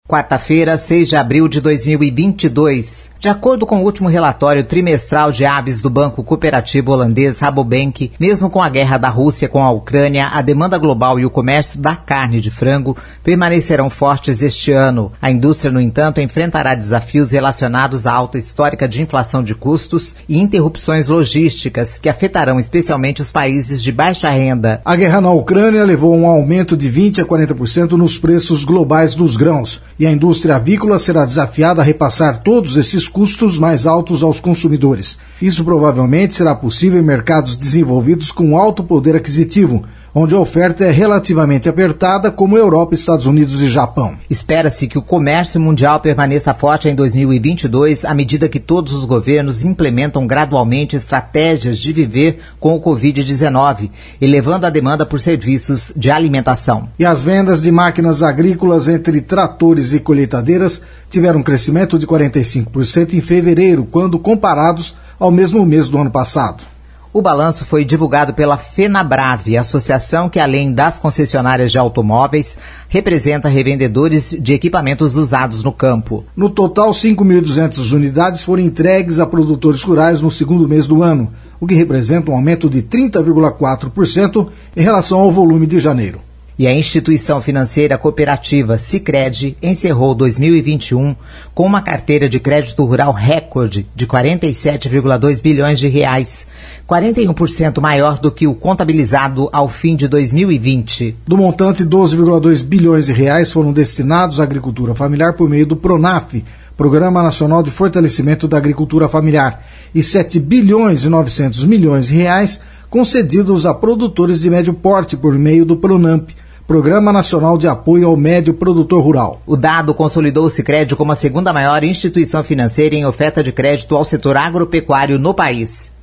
Quarta-feira, 6 de abril de 2022. De acordo com o último relatório trimestral de aves do Banco Cooperativo Holandês Rabobank, mesmo com a guerra da Rússia com a Ucrânia, a demanda global e o comércio da carne de frango permanecerão fortes este ano. A indústria, no entanto, enfrentará desafios relacionados à alta histórica de inflação de custos e interrupções logísticas que afetarão especialmente os países de baixa renda. A guerra na Ucrânia levou a um aumento de 20% a 40% nos preços globais dos grãos. E a indústria avícola será desafiada a repassar todos esses custos mais altos aos consumidores. Isso provavelmente será possível em mercados desenvolvidos com alto poder aquisitivo, onde a oferta é relativamente apertada, como Europa, Estados Unidos e Japão. Espera-se que o comércio mundial permaneça forte em 2022, à medida que todos os governos implementam gradualmente estratégias de viver com o Covid-19, elevando a demanda por serviços de alimentação. E as vendas de máquinas agrícolas entre tratores e colheitadeiras tiveram um crescimento de 45% em fevereiro, quando comparados ao mesmo mês do ano passado. O balanço foi divulgado pela FenaBrave, associação que, além das concessionárias de automóveis, representa revendedores de equipamentos usados no campo. No total, 5.200 unidades foram entregues a produtores rurais no segundo mês do ano, o que representa um aumento de 30,4% em relação ao volume de janeiro. E a instituição financeira cooperativa Sicredi encerrou 2021 com uma carteira de crédito rural recorde de 47,2 bilhões de reais, 41% maior do que o contabilizado ao fim de 2020. Do montante, 12,2 bilhões de reais foram destinados à agricultura familiar por meio do PRONAF, Programa Nacional de Fortalecimento da Agricultura Familiar, e 7 bilhões e 900 milhões de reais concedidos a produtores de médio porte por meio do PRONAMP, Programa Nacional de Apoio ao Médio Produtor Rural. O dado consolidou o Sicredi como a segunda maior instituição financeira em oferta de crédito ao setor agropecuário no país.